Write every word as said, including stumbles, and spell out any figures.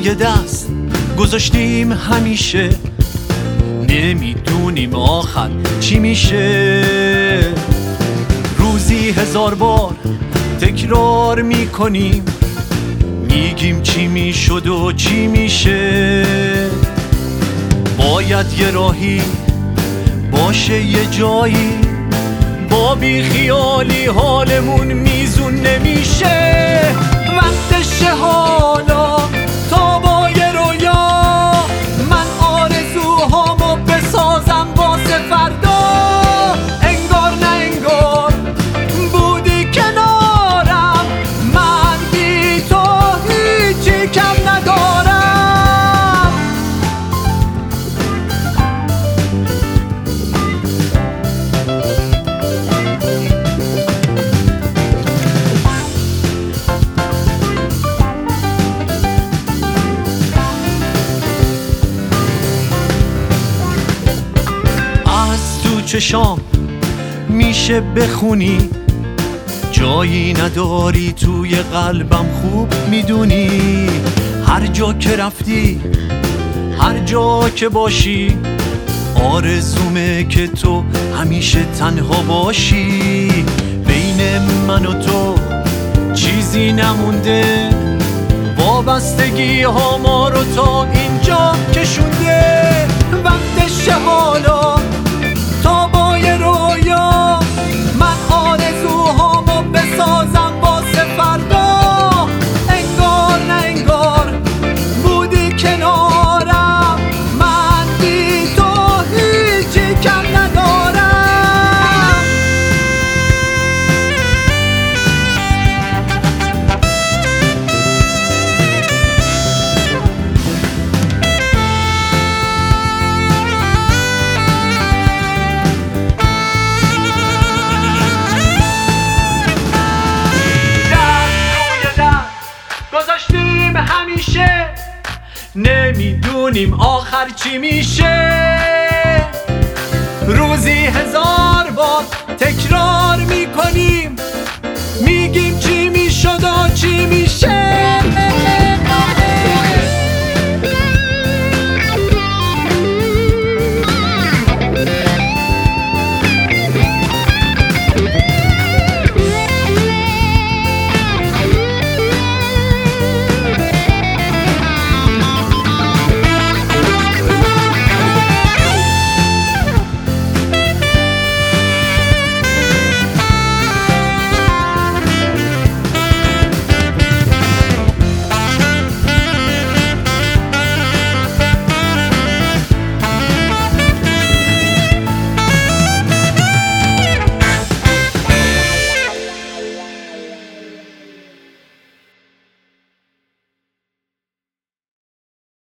توی دست گذاشتیم همیشه، نمیدونیم آخر چی میشه. روزی هزار بار تکرار میکنیم، میگیم چی میشد و چی میشه. باید یه راهی باشه، یه جایی، با بی خیالی حالمون میزون نمیشه. وقتشه حالا تا با یه رویا من آرزوهامو بسازم واسه فردا. انگار نه انگار بودی کنارم، من بی تو هیچی کم ندارم. چشام میشه بخونی، جایی نداری توی قلبم، خوب میدونی. هر جا که رفتی، هر جا که باشی، آرزومه که تو همیشه تنها باشی. بین من و تو چیزی نمونده، وابستگی ها ما رو تا اینجا کشونده. وقتشه حالا تا با یه رویا من آرزوهامو بسازم واسه فردا. انگار نه انگار بودی کنارم، من بی تو هیچی کم ندارم. گذاشتیم همیشه، نمیدونیم آخر چی میشه. روزی هزار بار تکرار میکنیم، میگیم چی میشد و چی میشه.